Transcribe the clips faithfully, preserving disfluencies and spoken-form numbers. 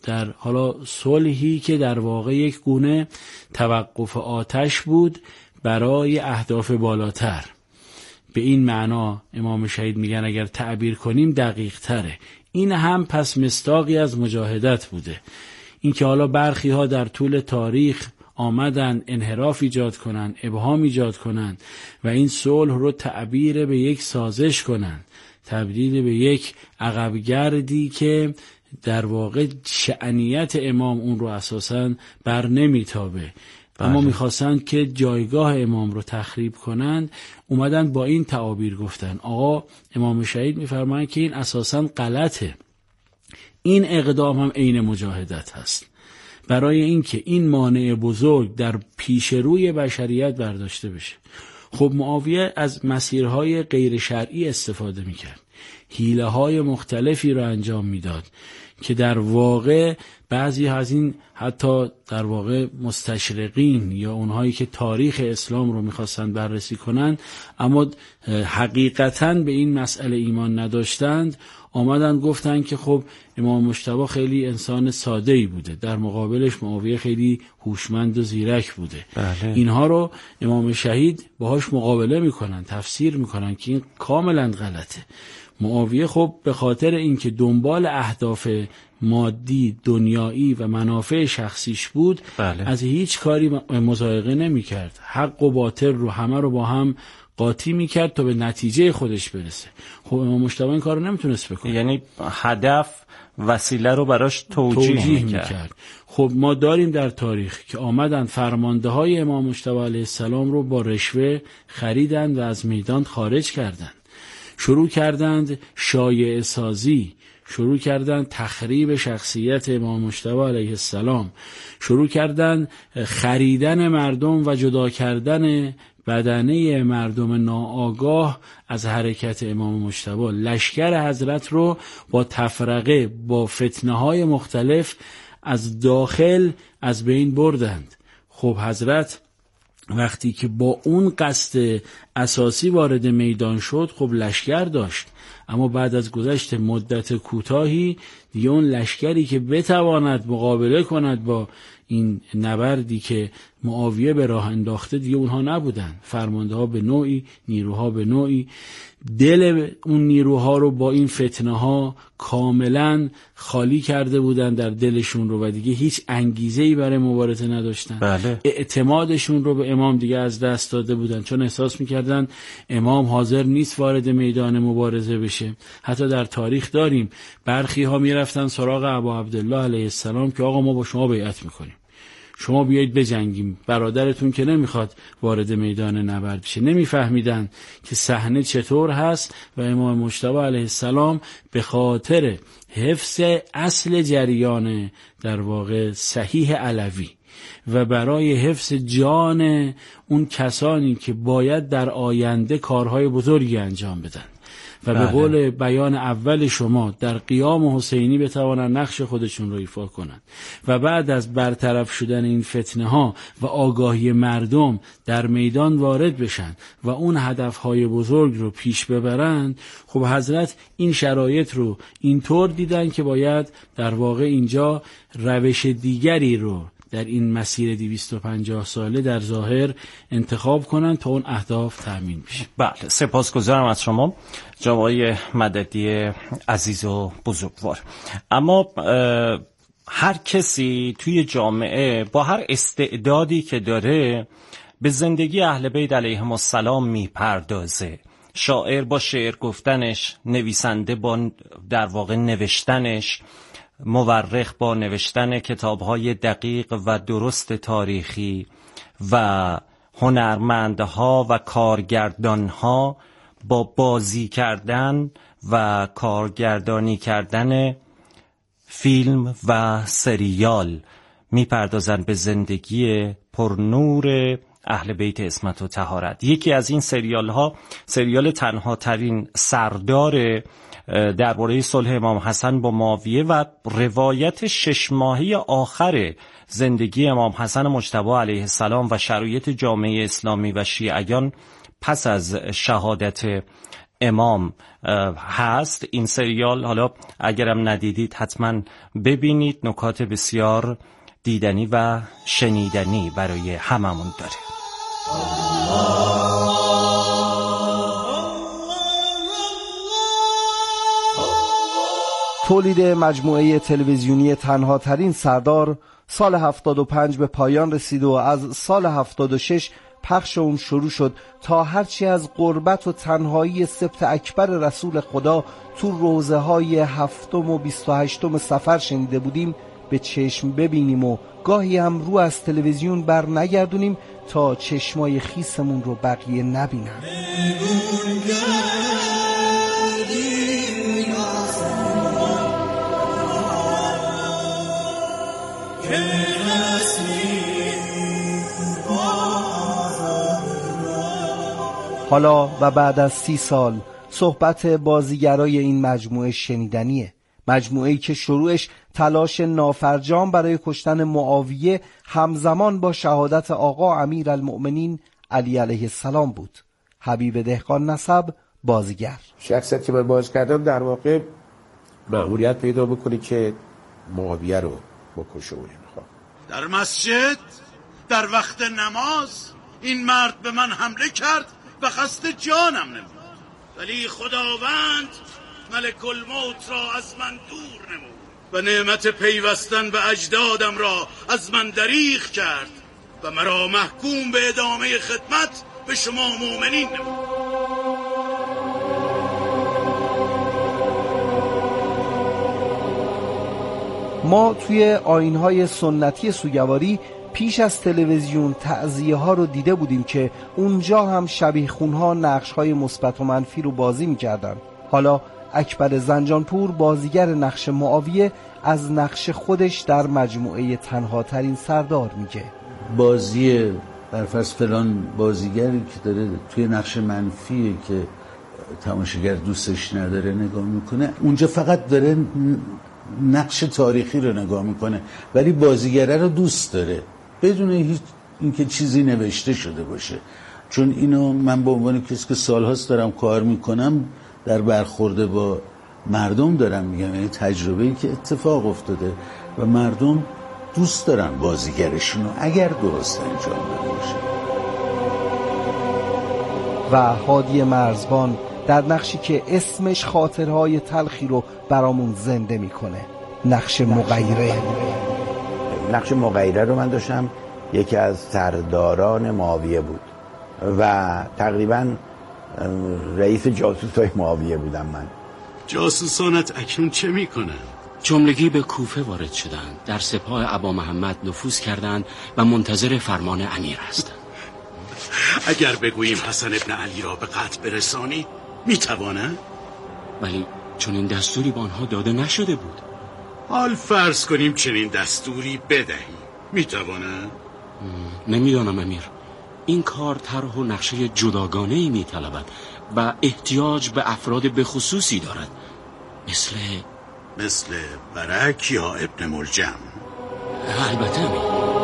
در حالا صلحی که در واقع یک گونه توقف آتش بود برای اهداف بالاتر. به این معنا امام شهید میگن اگر تعبیر کنیم دقیق تره. این هم پس مصداقی از مجاهدت بوده. این که حالا برخی ها در طول تاریخ آمدن انحراف ایجاد کنن، ابهام ایجاد کنن و این صلح رو تعبیر به یک سازش کنن، تبدیل به یک عقبگردی که در واقع شأنیت امام اون رو اساساً بر نمیتابه. اما میخواستن که جایگاه امام رو تخریب کنند، اومدن با این تعابیر گفتن. آقا امام شهید میفرمایند که این اساساً غلطه. این اقدام هم عین مجاهدت هست، برای اینکه این مانع بزرگ در پیش روی بشریت برداشته بشه. خب معاویه از مسیرهای غیر شرعی استفاده میکرد، حیله های مختلفی رو انجام میداد که در واقع بعضی از این حتی در واقع مستشرقین یا اونهایی که تاریخ اسلام رو میخواستن بررسی کنن اما حقیقتاً به این مسئله ایمان نداشتند، آمدن گفتن که خب امام مجتبی خیلی انسان ساده‌ای بوده، در مقابلش معاویه خیلی هوشمند و زیرک بوده. بله. اینها رو امام شهید باهاش مقابله میکنن، تفسیر میکنن که این کاملا غلطه. معاویه خب به خاطر اینکه دنبال اهداف مادی، دنیایی و منافع شخصیش بود، بله. از هیچ کاری مضایقه نمی‌کرد. حق و باطل رو همه رو با هم قاطی می‌کرد تا به نتیجه خودش برسه. خب امام مجتبی این کارو نمیتونست بکنه. یعنی هدف وسیله رو براش توجیه, توجیه می‌کرد. خب ما داریم در تاریخ که آمدن فرمانده‌های امام مجتبی علیه السلام رو با رشوه خریدند و از میدان خارج کردند. شروع کردند شایعه سازی، شروع کردند تخریب شخصیت امام مجتبی علیه السلام، شروع کردند خریدن مردم و جدا کردن بدنه مردم ناآگاه از حرکت امام مجتبی. لشکر حضرت رو با تفرقه، با فتنه‌های مختلف از داخل از بین بردند. خب حضرت وقتی که با اون قصد اساسی وارد میدان شد، خب لشکر داشت، اما بعد از گذشت مدت کوتاهی دیگه اون لشکری که بتواند مقابله کند با این نبردی که معاویه به راه انداخته دیگه اونها نبودن. فرمانده ها به نوعی، نیروها به نوعی، دل اون نیروها رو با این فتنه ها کاملا خالی کرده بودن در دلشون رو و دیگه هیچ انگیزه‌ای برای مبارزه نداشتن. بله. اعتمادشون رو به امام دیگه از دست داده بودن، چون احساس میکردن امام حاضر نیست وارد میدان مبارزه بشه. حتی در تاریخ داریم برخی ها میرفتن سراغ ابا عبدالله علیه السلام که آقا ما با شما بیعت میکنیم، شما بیایید بجنگیم، برادرتون که نمیخواد وارد میدان نبرد بشه. نمیفهمیدن که صحنه چطور هست و امام مجتبی علیه السلام به خاطر حفظ اصل جریان در واقع صحیح علوی و برای حفظ جان اون کسانی که باید در آینده کارهای بزرگی انجام بدن و به قول بیان اول شما در قیام حسینی بتوانند نقش خودشون رو ایفا کنند و بعد از برطرف شدن این فتنه ها و آگاهی مردم در میدان وارد بشن و اون هدفهای بزرگ رو پیش ببرند، خب حضرت این شرایط رو اینطور دیدن که باید در واقع اینجا روش دیگری رو در این مسیر دویست و پنجاه ساله در ظاهر انتخاب کنن تا اون اهداف تأمین بشه. بله، سپاسگزارم از شما جناب آقای مددی عزیز و بزرگوار. اما هر کسی توی جامعه با هر استعدادی که داره به زندگی اهل بیت علیهم السلام میپردازه. شاعر با شعر گفتنش، نویسنده با در واقع نوشتنش، مورخ با نوشتن کتاب‌های دقیق و درست تاریخی و هنرمندها و کارگردانها با بازی کردن و کارگردانی کردن فیلم و سریال میپردازن به زندگی پرنور اهل بیت عصمت و طهارت. یکی از این سریال ها سریال تنها ترین سردار درباره صلح امام حسن با معاویه و روایت شش ماهه آخر زندگی امام حسن مجتبی علیه السلام و شرایط جامعه اسلامی و شیعیان پس از شهادت امام هست. این سریال حالا اگرم ندیدید حتما ببینید، نکات بسیار دیدنی و شنیدنی برای هممون داره. تولید مجموعه تلویزیونی تنها ترین سردار سال هفتاد و پنج به پایان رسید و از سال هفتاد و شش پخش اون شروع شد تا هرچی از غربت و تنهایی سبت اکبر رسول خدا تو روزه های هفتم و بیست و هشتم سفر شنیده بودیم به چشم ببینیم و گاهی هم رو از تلویزیون بر نگردونیم تا چشمای خیسمون رو بقیه نبینن. حالا و بعد از سی سال صحبت بازیگرای این مجموعه شنیدنیه، مجموعه‌ای که شروعش تلاش نافرجام برای کشتن معاویه همزمان با شهادت آقا امیرالمؤمنین علی علیه السلام بود. حبیب دهقان نسب بازیگر. شخصیتی که باز کردم در واقع مأموریت پیدا بکنی که معاویه رو بکشه. در مسجد در وقت نماز این مرد به من حمله کرد و قصد جانم نمود، ولی خداوند ملک الموت را از من دور نمود و نعمت پیوستن به اجدادم را از من دریغ کرد و مرا محکوم به ادامه خدمت به شما مؤمنین نمود. ما توی آیین‌های سنتی سوگواری پیش از تلویزیون تعزیه ها رو دیده بودیم که اونجا هم شبیه خونها نقش های مثبت و منفی رو بازی می‌کردن. حالا اکبر زنجانپور بازیگر نقش معاویه از نقش خودش در مجموعه تنها ترین سردار میگه. بازی برفرض فلان بازیگری که داره توی نقش منفیه که تماشاگر دوستش نداره نگاه میکنه، اونجا فقط داره نقش تاریخی رو نگاه میکنه ولی بازیگره رو دوست داره بدون هیچ اینکه چیزی نوشته شده باشه. چون اینو من به عنوان کسی که سالهاست دارم کار میکنم در برخورد با مردم دارم میگم، یعنی تجربه‌ای که اتفاق افتاده و مردم دوست دارن بازیگرشون رو اگر درست انجام داده باشه. و هادی مرزبان در نقشی که اسمش خاطرهای تلخی رو برامون زنده میکنه، نقش مغیره. نقش مغیره رو من داشتم، یکی از سرداران معاویه بود و تقریبا رئیس جاسوسای معاویه بودم من. جاسوسانت اکنون چه میکنن؟ جملگی به کوفه وارد شدند، در سپاه ابا محمد نفوذ کردند و منتظر فرمان امیر هستند. اگر بگوییم حسن ابن علی را به قتل برسانی میتوانه؟ ولی چون این دستوری به آنها داده نشده بود. حال فرض کنیم چنین دستوری بدهی، میتوانه؟ نمیدانم امیر، این کار طرح و نقشه جداگانه‌ای میطلبد و احتیاج به افراد بخصوصی دارد، مثل مثل برک یا ابن ملجم. البته امیر.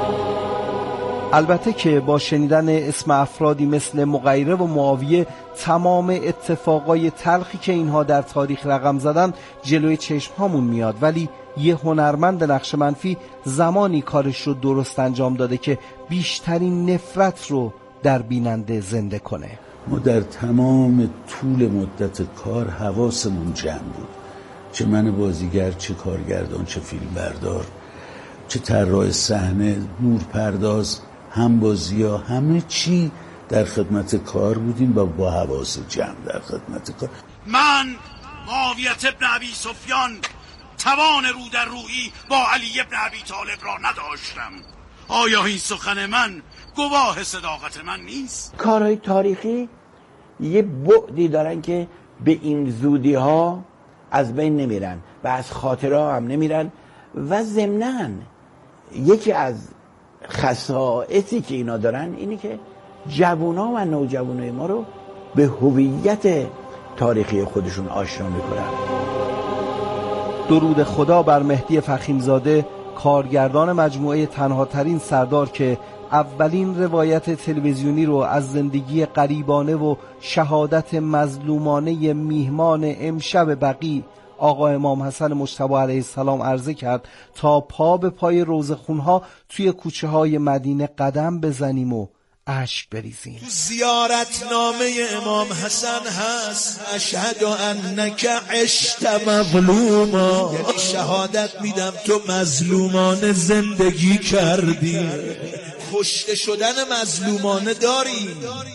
البته که با شنیدن اسم افرادی مثل مغیره و معاویه تمام اتفاقای تلخی که اینها در تاریخ رقم زدن جلوی چشم هامون میاد، ولی یه هنرمند نقش منفی زمانی کارش رو درست انجام داده که بیشترین نفرت رو در بیننده زنده کنه. ما در تمام طول مدت کار حواسمون جمع بود، چه من بازیگر، چه کارگردان، چه فیلم بردار، چه طراح صحنه، نورپرداز، همبازی‌ها، همه چی در خدمت کار بودیم و با حواس جمع در خدمت کار. من معاویه ابن ابی سفیان توان رو در رویی با علی ابن ابی طالب را نداشتم. آیا این سخن من گواه صداقت من نیست؟ کارهای تاریخی یه بعدی دارن که به این زودی ها از بین نمیرن و از خاطره هم نمیرن و ضمناً یکی از خصائصی که اینا دارن اینی که جوونا و نوجوانای ما رو به هویت تاریخی خودشون آشنا میکنن. درود خدا بر مهدی فخیمزاده، کارگردان مجموعه تنها ترین سردار که اولین روایت تلویزیونی رو از زندگی غریبانه و شهادت مظلومانه میهمان امشب بقیع آقا امام حسن مجتبی علیه السلام عرضه کرد تا پا به پای روزخونها توی کوچه های مدینه قدم بزنیم و اشک بریزیم. تو زیارتنامه امام حسن هست اشهد انک عشت مظلوما، یعنی شهادت میدم تو مظلومانه زندگی کردی. کشته شدن مظلومانه داری،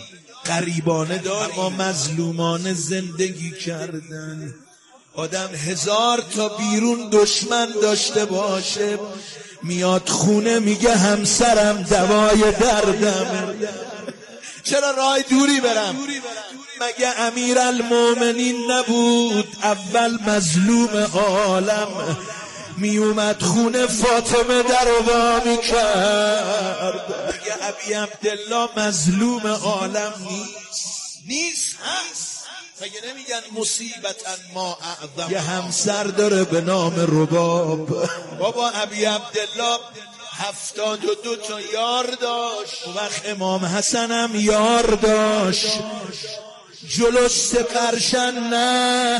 غریبانه داری، اما مظلومانه زندگی کردن. آدم هزار تا بیرون دشمن داشته باشه، میاد خونه میگه همسرم دوای دردم. چرا راه دوری برم؟ مگه امیر المومنین نبود اول مظلوم عالم؟ می اومد خونه فاطمه در وا میکرد. مگه ابی عبدالله مظلوم عالم نیست؟ نیست هست. مگه نمیگن مصیبتا ما اعظم؟ یه همسر داره به نام رباب. بابا ابی عبدالله هفتاد و دو تا یار داشت، و وقت امام حسن هم یار داشت. جلوش سپرشن نه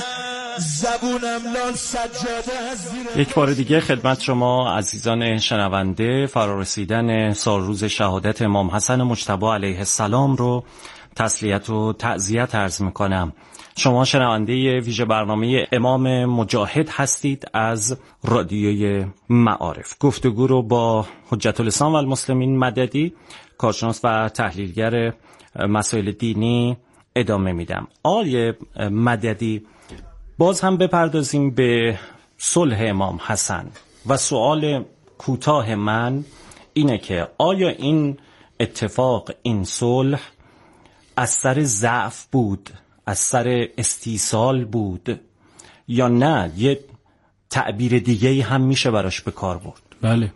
زبونم لال سجاده از زیر. یک بار دیگه خدمت شما عزیزان شنونده فرارسیدن سالروز شهادت امام حسن مجتبی علیه السلام رو تسلیت و تعزیت عرض میکنم. شما شنونده ویژه برنامه امام مجاهد هستید از رادیوی معارف. گفتگو رو با حجت الاسلام و المسلمین مددی، کارشناس و تحلیلگر مسائل دینی ادامه میدم. آقای مددی، باز هم بپردازیم به صلح امام حسن و سوال کوتاه من اینه که آیا این اتفاق، این صلح از سر ضعف بود، از سر استیصال بود، یا نه یه تعبیر دیگه‌ای هم میشه براش به کار برد؟ بله،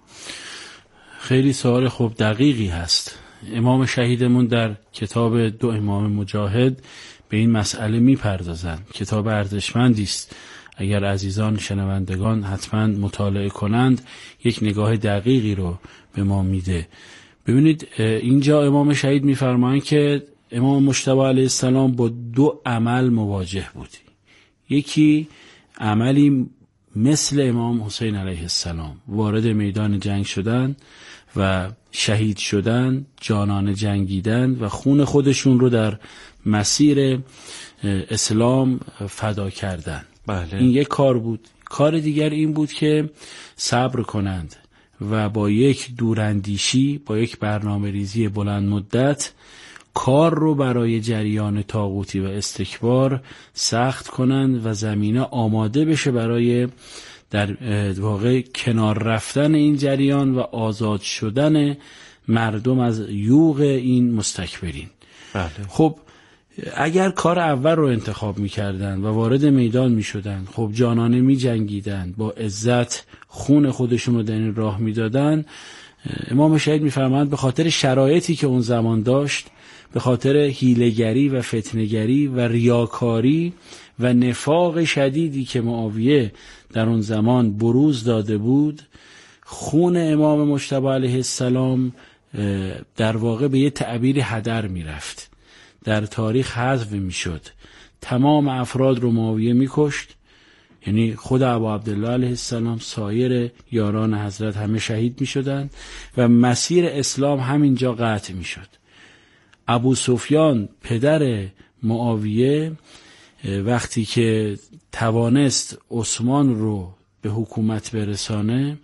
خیلی سوال خوب دقیقی هست. امام شهیدمون در کتاب دو امام مجاهد به این مسئله میپردازند. کتاب ارزشمندی است، اگر عزیزان شنوندگان حتما مطالعه کنند یک نگاه دقیقی رو به ما میده. ببینید اینجا امام شهید میفرمایند که امام مجتبی علیه السلام با دو عمل مواجه بود. یکی عملی مثل امام حسین علیه السلام، وارد میدان جنگ شدن و شهید شدن، جانانه جنگیدن و خون خودشون رو در مسیر اسلام فدا کردن. بله. این یک کار بود. کار دیگر این بود که صبر کنند و با یک دوراندیشی، با یک برنامه ریزی بلند مدت کار رو برای جریان طاغوتی و استکبار سخت کنند و زمینه آماده بشه برای در واقع کنار رفتن این جریان و آزاد شدن مردم از یوغ این مستکبرین. بله. خب اگر کار اول رو انتخاب می‌کردند و وارد میدان می‌شدند، خب جانانه می‌جنگیدند، با عزت خون خودشون رو در این راه می‌دادند، امام شهید می‌فرمایند به خاطر شرایطی که اون زمان داشت، به خاطر حیله‌گری و فتنه‌گری و ریاکاری و نفاق شدیدی که معاویه در اون زمان بروز داده بود، خون امام مجتبی علیه السلام در واقع به یه تعبیر هدر میرفت، در تاریخ حذف میشد. تمام افراد رو معاویه میکشت، یعنی خود ابو عبدالله علیه السلام، سایر یاران حضرت همه شهید میشدند و مسیر اسلام همینجا قطع میشد. ابو سفیان پدر معاویه وقتی که توانست عثمان رو به حکومت برسانه،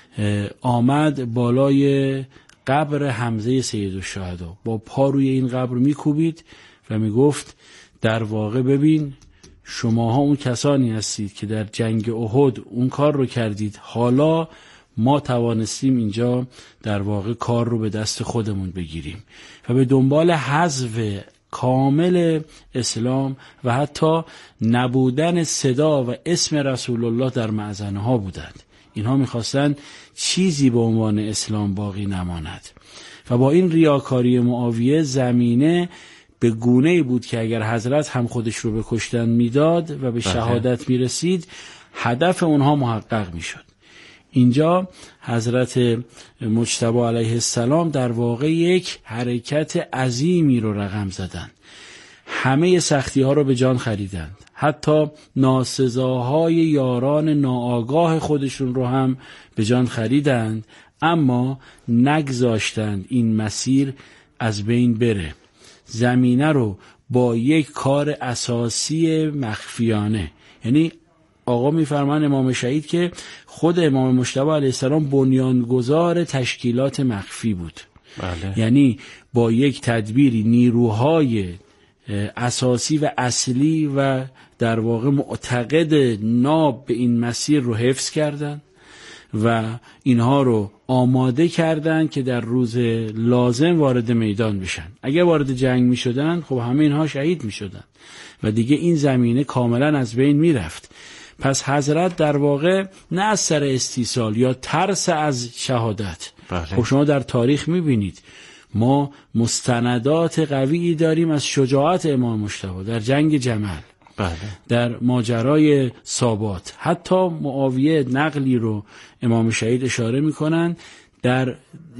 آمد بالای قبر حمزه سیدالشهدا، با پا روی این قبر میکوبید و میگفت در واقع ببین شماها اون کسانی هستید که در جنگ احد اون کار رو کردید، حالا ما توانستیم اینجا در واقع کار رو به دست خودمون بگیریم و به دنبال حذف کامل اسلام و حتی نبودن صدا و اسم رسول الله در معزنه ها بودند. اینها میخواستن چیزی به عنوان اسلام باقی نماند و با این ریاکاری معاویه زمینه به گونه‌ای بود که اگر حضرت هم خودش رو به کشتن میداد و به شهادت میرسید، هدف اونها محقق میشد. اینجا حضرت مجتبی علیه السلام در واقع یک حرکت عظیمی رو رقم زدن. همه سختی ها رو به جان خریدند، حتی ناسزاهای یاران ناآگاه خودشون رو هم به جان خریدند، اما نگذاشتند این مسیر از بین بره. زمینه رو با یک کار اساسی مخفیانه، یعنی آقا میفرمان امام شهید که خود امام مجتبی علیه السلام بنیانگذار تشکیلات مخفی بود. بله. یعنی با یک تدبیری نیروهای اساسی و اصلی و در واقع معتقد ناب به این مسیر رو حفظ کردن و اینها رو آماده کردن که در روز لازم وارد میدان بشن. اگر وارد جنگ می شدن خب همه اینها شهید می شدن و دیگه این زمینه کاملا از بین می رفت. پس حضرت در واقع نه از سر استیصال یا ترس از شهادت، بله. خب شما در تاریخ می بینید ما مستندات قوی داریم از شجاعت امام مجتبی در جنگ جمل، بله. در ماجرای سابات. حتی معاویه نقلی رو امام شهید اشاره میکنن در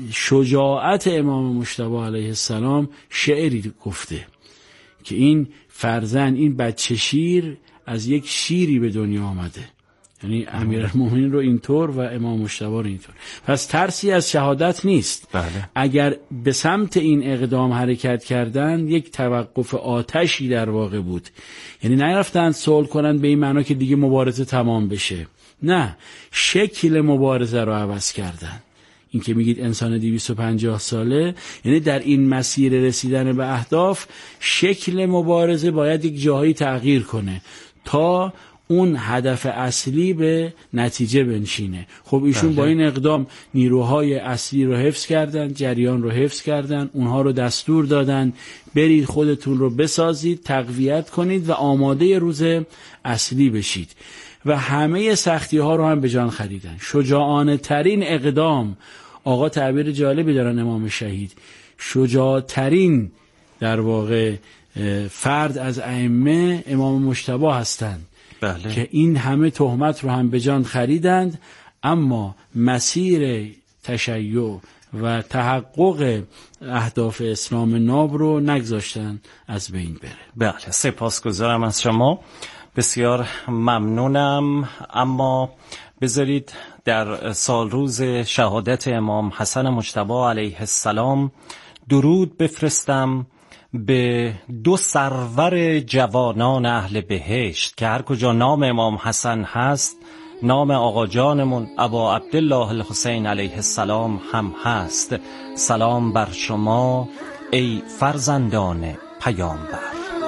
شجاعت امام مجتبی علیه السلام شعری گفته که این فرزند، این بچه شیر از یک شیری به دنیا آمده، یعنی امیرالمومنین رو اینطور و امام مجتبی رو اینطور. پس ترسی از شهادت نیست. بله. اگر به سمت این اقدام حرکت کردن یک توقف آتشی در واقع بود، یعنی نرفتن صلح کنن به این معنا که دیگه مبارزه تمام بشه، نه، شکل مبارزه رو عوض کردن. این که میگید انسان دویست و پنجاه ساله، یعنی در این مسیر رسیدن به اهداف شکل مبارزه باید یک جاهایی تغییر کنه تا اون هدف اصلی به نتیجه بنشینه. خب ایشون با این اقدام نیروهای اصلی رو حفظ کردن، جریان رو حفظ کردن، اونها رو دستور دادن برید خودتون رو بسازید، تقویت کنید و آماده روز اصلی بشید و همه سختی ها رو هم به جان خریدن. شجاعانه ترین اقدام، آقا تعبیر جالبی دارن امام شهید، شجاع ترین در واقع فرد از ائمه امام مجتبی هستند. بله. که این همه تهمت رو هم به جان خریدند، اما مسیر تشیع و تحقق اهداف اسلام ناب رو نگذاشتن از بین بره. بله، سپاسگزارم از شما، بسیار ممنونم. اما بذارید در سال روز شهادت امام حسن مجتبی علیه السلام درود بفرستم به دو سرور جوانان اهل بهشت که هر کجا نام امام حسن هست نام آقا جانمون ابا عبدالله الحسین علیه السلام هم هست. سلام بر شما ای فرزندان پیامبر.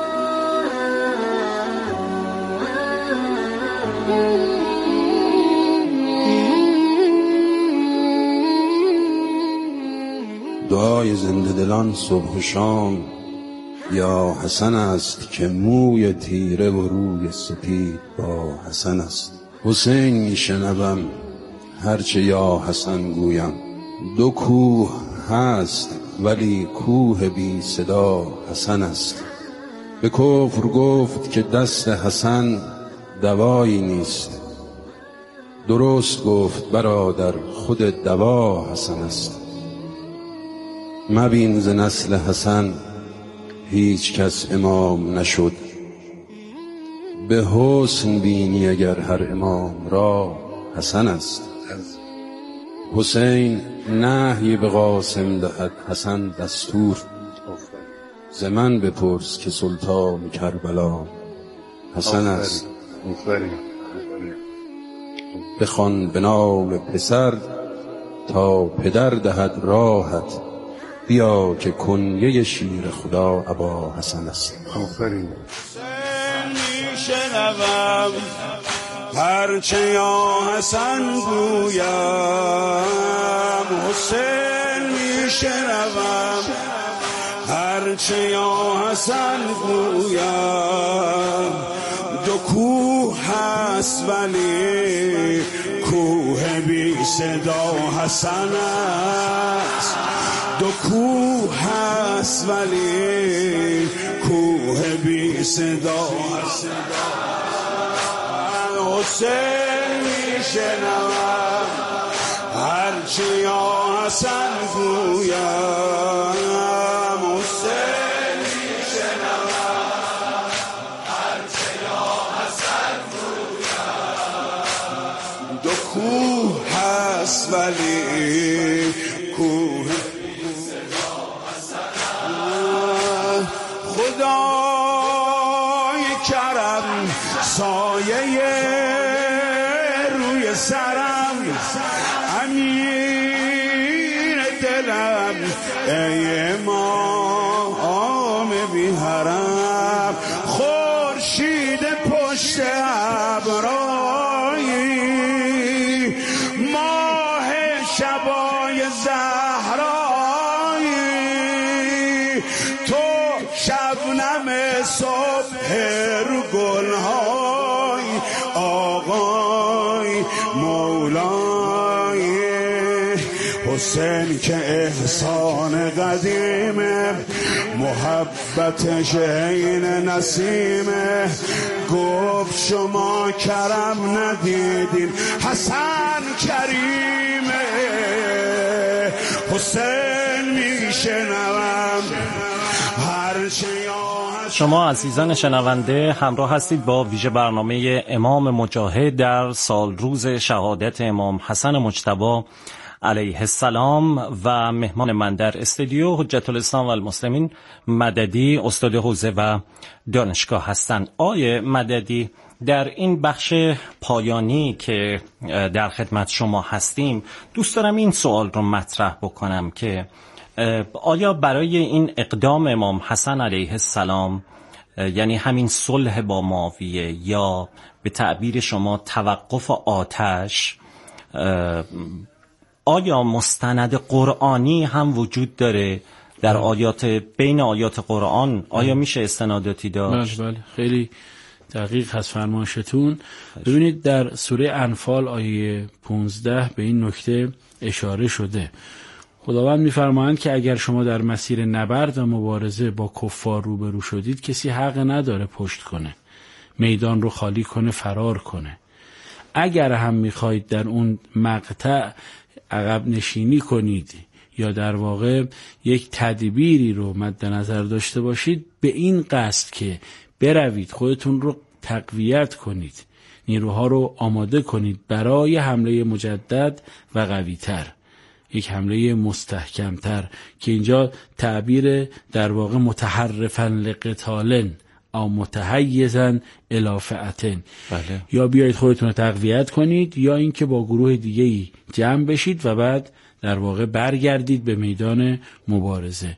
دعای زنده دلان صبح و شام یا حسن است که موی تیره و روی سپید با حسن است. حسین میشنوم هرچه یا حسن گویم، دو کوه هست ولی کوه بی صدا حسن است. به کفر گفت که دست حسن دوایی نیست، درست گفت برادر خود دوا حسن است. مبین ز نسل حسن هیچ کس امام نشد، به حسن بینی اگر هر امام را حسن است. حسین نهی به قاسم دهد حسن دستور، ز من بپرس که سلطان کربلا حسن است. بخوان به نام پسر تا پدر دهد راحت، بیا که کنیه شیر خدا ابا حسن است. آفرین. میشنوم هرچه یا حسن گویم، حسین میشنوم هرچه یا حسن گویم. دو کوه هست ولی کوه بی صدا حسن است. دو کوه هست ولی کوه بی صدا حسین میشنوم هرچه یا حسن گویم حسین میشنوم هرچه یا حسن گویم دو کوه هست ولی کوه خدای کرم سایه روی سرم امیر دلم ای امام بی حرم خورشید پشت ابرایی ماه شبای زهرایی تو شبنم صبح رو گلهای آقای مولای حسین که احسان قدیمه محبتش عین نسیمه گفت شما کرم ندیدین حسن کریمه حسین میشنوم هرچه شما عزیزان شنونده همراه هستید با ویژه برنامه امام مجاهد در سال روز شهادت امام حسن مجتبی علیه السلام و مهمان من در استودیو حجت الاسلام و المسلمین مددی استاد حوزه و دانشگاه هستند. آیه مددی، در این بخش پایانی که در خدمت شما هستیم دوست دارم این سوال رو مطرح بکنم که آیا برای این اقدام امام حسن علیه السلام، یعنی همین صلح با معاویه یا به تعبیر شما توقف آتش، آیا مستند قرآنی هم وجود داره در آیات بین آیات قرآن؟ آیا میشه استناداتی داشت؟ بله بله خیلی دقیق هست فرمایشتون. ببینید در سوره انفال آیه پانزده به این نکته اشاره شده. خداوند می‌فرمایند که اگر شما در مسیر نبرد و مبارزه با کفار روبرو شدید کسی حق نداره پشت کنه، میدان رو خالی کنه، فرار کنه. اگر هم می‌خواید در اون مقطع عقب نشینی کنید یا در واقع یک تدبیری رو مد نظر داشته باشید، به این قصد که بروید خودتون رو تقویت کنید، نیروها رو آماده کنید برای حمله مجدد و قوی‌تر، یک حمله مستحکمتر که اینجا تعبیر در واقع متحرفاً لقتالن او متحیزاً الی فئتن، بله. یا بیایید خودتون رو تقویت کنید یا اینکه با گروه دیگه‌ای جمع بشید و بعد در واقع برگردید به میدان مبارزه.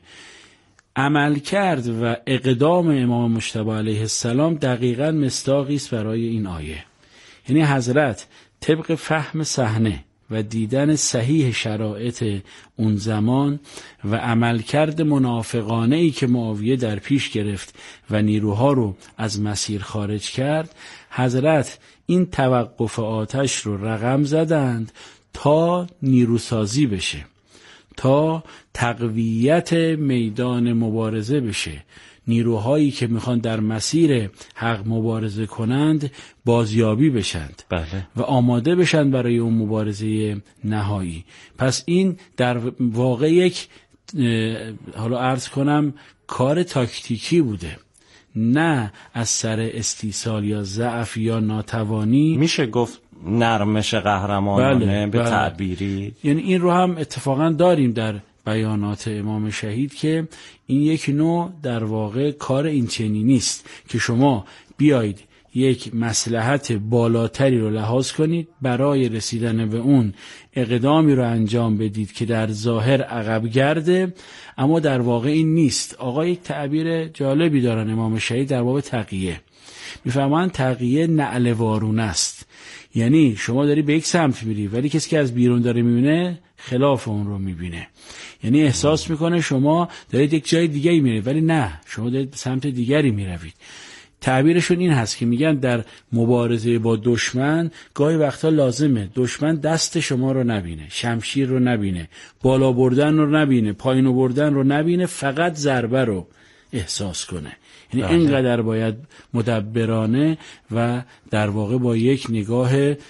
عمل کرد و اقدام امام مجتبی علیه السلام دقیقاً مصداقی است برای این آیه. یعنی حضرت طبق فهم صحنه و دیدن صحیح شرایط اون زمان و عملکرد منافقانه‌ای که معاویه در پیش گرفت و نیروها رو از مسیر خارج کرد، حضرت این توقف آتش رو رقم زدند تا نیروسازی بشه، تا تقویت میدان مبارزه بشه، نیروهایی که میخوان در مسیر حق مبارزه کنند بازیابی بشند، بله. و آماده بشند برای اون مبارزه نهایی. پس این در واقع یک حالا عرض کنم کار تاکتیکی بوده، نه از سر استیصال یا ضعف یا ناتوانی. میشه گفت نرمش قهرمانانه بله، به بله. تعبیری. یعنی این رو هم اتفاقا داریم در بیانات امام شهید که این یک نوع در واقع کار این چنینی نیست که شما بیایید یک مصلحت بالاتری رو لحاظ کنید، برای رسیدن به اون اقدامی رو انجام بدید که در ظاهر عقب گرده، اما در واقع این نیست. آقا یک تعبیر جالبی دارن امام شهید در باب تقیه، میفرمایند تقیه نعل وارونه است. یعنی شما داری به یک سمت میری ولی کسی که از بیرون داره میبینه خلاف اون رو میبینه، یعنی احساس میکنه شما دارید یک جای دیگری میرید ولی نه، شما دارید به سمت دیگری میروید. تعبیرشون این هست که میگن در مبارزه با دشمن گاهی وقتا لازمه دشمن دست شما رو نبینه، شمشیر رو نبینه، بالا بردن رو نبینه، پایین بردن رو نبینه، فقط ضربه رو، احساس کنه. یعنی اینقدر باید مدبرانه و در واقع با یک نگاه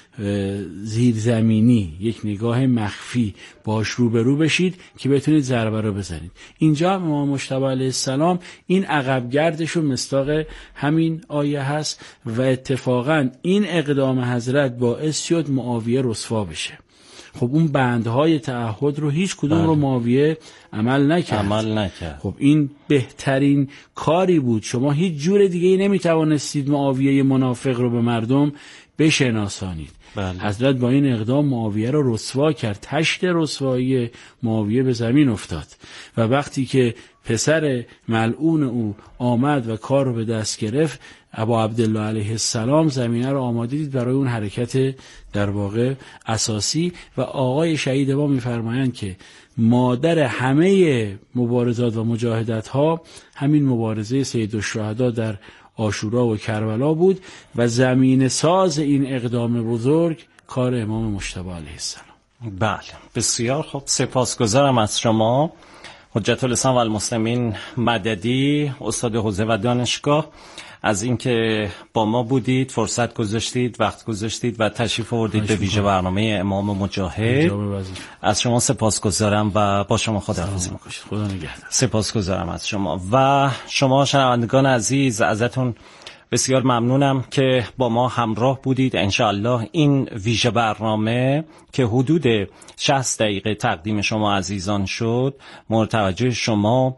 زیرزمینی، یک نگاه مخفی باش روبرو بشید که بتونید ضربه رو بزنید. اینجا امام مجتبی علیه السلام این عقبگردشون مصداق همین آیه هست و اتفاقا این اقدام حضرت باعث شد معاویه رسوا بشه. خب اون بندهای تعهد رو هیچ کدوم بله. رو معاویه عمل نکرد. عمل نکرد. خب این بهترین کاری بود. شما هیچ جور دیگه ای نمیتوانستید معاویه منافق رو به مردم بشناسانید. بله. حضرت با این اقدام معاویه رو رسوا کرد. تشت رسوایی معاویه به زمین افتاد و وقتی که پسر ملعون او آمد و کار رو به دست گرفت، ابا عبدالله علیه السلام زمینه رو آماده دید برای اون حرکت در واقع اساسی و آقای شهید ما میفرمایند که مادر همه مبارزات و مجاهدت ها همین مبارزه سید الشهدا در عاشورا و کربلا بود و زمین ساز این اقدام بزرگ کار امام مجتبی علیه السلام. بله، بسیار خوب، سپاسگزارم از شما حجت الاسلام و المسلمین مددی، استاد حوزه و دانشگاه، از اینکه با ما بودید، فرصت گذاشتید، وقت گذاشتید و تشریف آوردید به ویژه برنامه امام مجاهد. از شما سپاسگزارم و با شما خداحافظی می‌کنم. خدا نگهدار. سپاسگزارم از شما و شما شنوندگان عزیز، ازتون بسیار ممنونم که با ما همراه بودید. انشاءالله این ویژه برنامه که حدود شصت دقیقه تقدیم شما عزیزان شد مورد توجه شما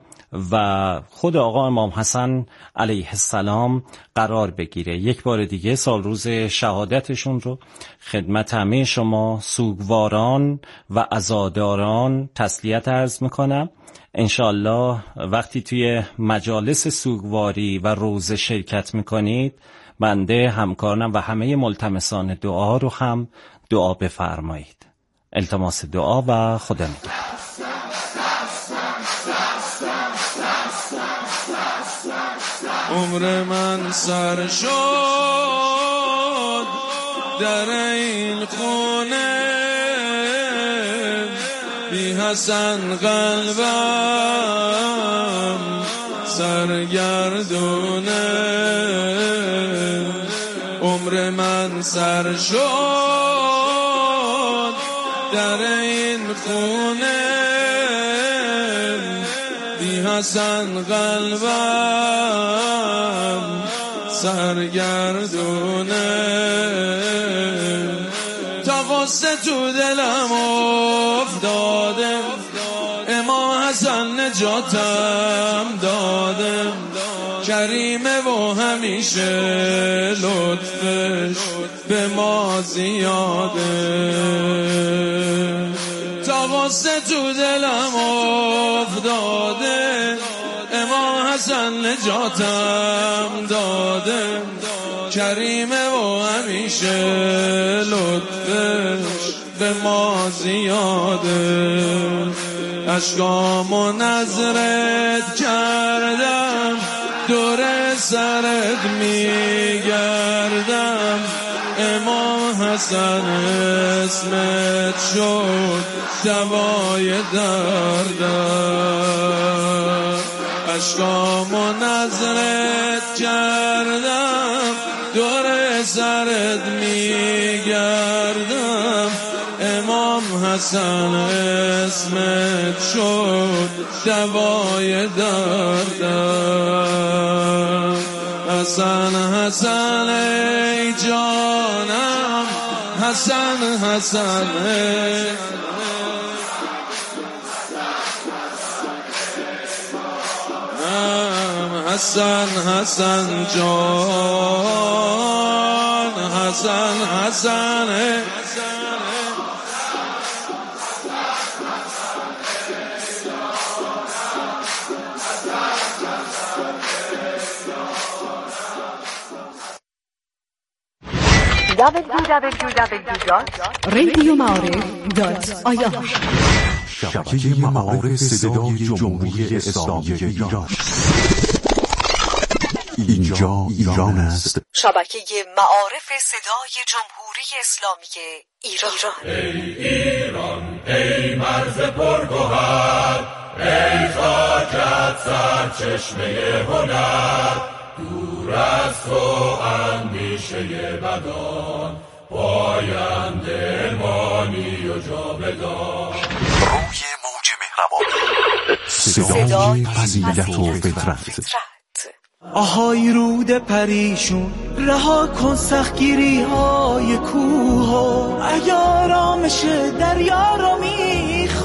و خود آقا امام حسن علیه السلام قرار بگیره. یک بار دیگه سال روز شهادتشون رو خدمت همه شما سوگواران و عزاداران تسلیت عرض میکنم. انشاءالله وقتی توی مجالس سوگواری و روزه شرکت میکنید، بنده همکارانم و همه ملتمسان دعا رو هم دعا بفرمایید. التماس دعا و خدا نگهدار. عمر من سر شد در این خونه، بی حسن قلبم سرگردونه. عمر من سر شد در این خونه، بی حسن قلبم سرگردونه. تا غصه تو دلم افتاده، امام حسن نجاتم داده. کریمه و همیشه لطفش به ما زیاده. تا غصه تو دلم افتاده، امام حسن نجاتم داده. کریمه و همیشه لطفش به ما زیاده. اشکامو نظرت کردم، دور سرت میگردم. امام حسن اسمت شد دوای دردم. اشکامو نظرت کردم، دور سرت میگردم. امام حسن اسمت شد دوای دردم. حسن حسن ای جانم، حسن حسن ای حسن حسن جان، حسن حسن دبلیو دبلیو دبلیو دات رادیو معارف دات آی آر شبکه معارف صدای جمهوری اسلامی ایران. اینجا ایران است. شبکه معارف صدای جمهوری اسلامی ایران. ای ایران، ای مرز پرگوهر، ای خاکت سرچشمه هنر، دور از تو اندیشه بدان، پاینده علمانی و جاودان. روی موج مهربانی، صدای فضیلت و فطرت. آهای رود پریشون، رها کن سختگیری های کوه، اگر آرامش دریا را می